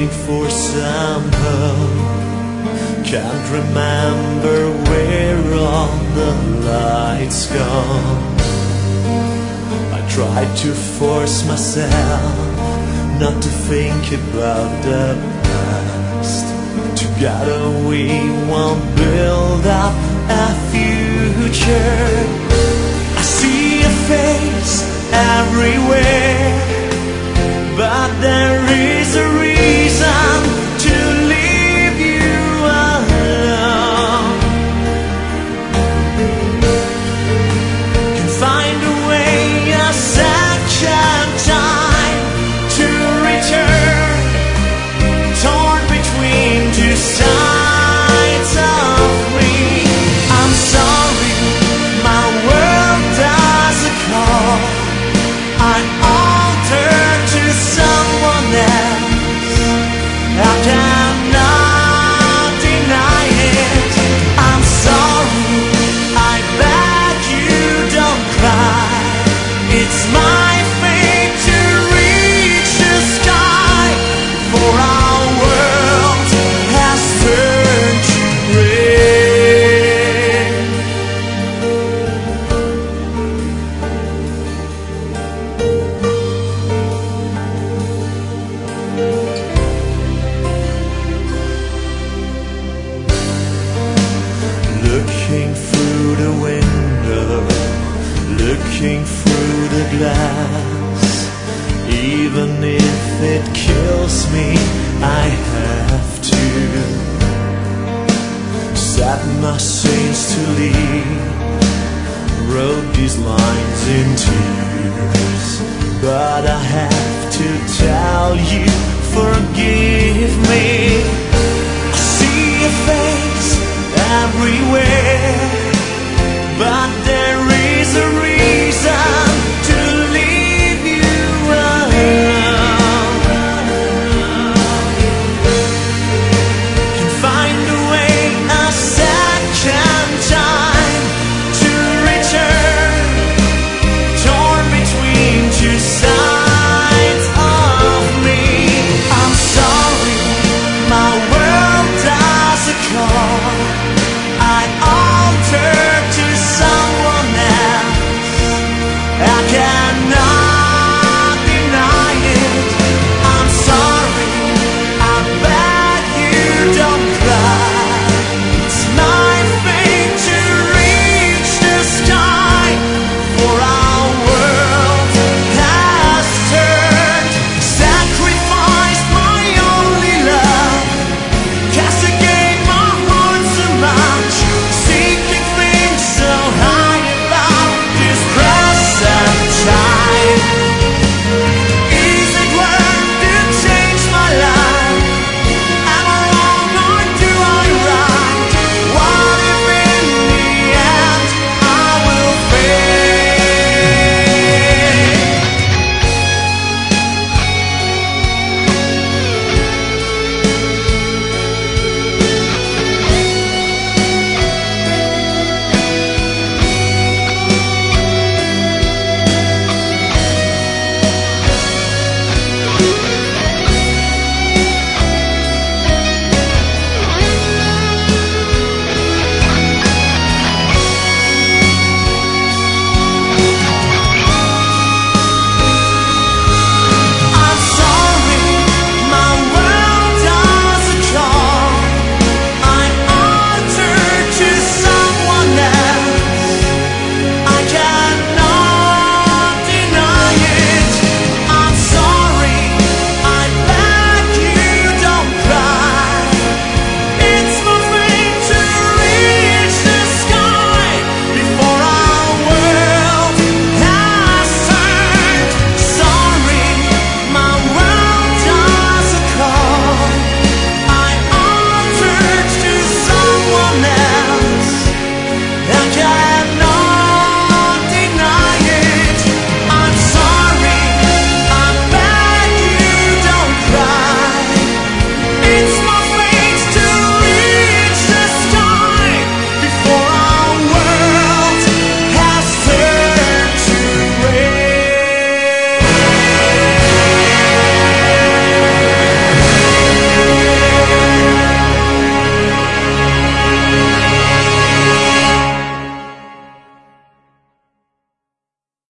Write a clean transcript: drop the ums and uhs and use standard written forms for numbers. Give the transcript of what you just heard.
looking for some hope. Can't remember where all the lights gone. I tried to force myself not to think about the past. Together we won't build up a future. I see a face everywhere, but there is a reason to leave you alone. Can find a way, a second time to return, torn between two sides of me. I'm sorry, my world doesn't call. I altered to someone else. I cannot deny it. I'm sorry, I beg you don't cry. It's my fate to reach the sky, for our world has turned to red. Looking through the window, looking through the glass. Even if it kills me, I have to set my sails to leave. Wrote these lines in tears, but I have to tell you, forgive me. I see a face everywhere, but there is a reason to leave you alone. Can find a way, a second time to return, torn between two sides.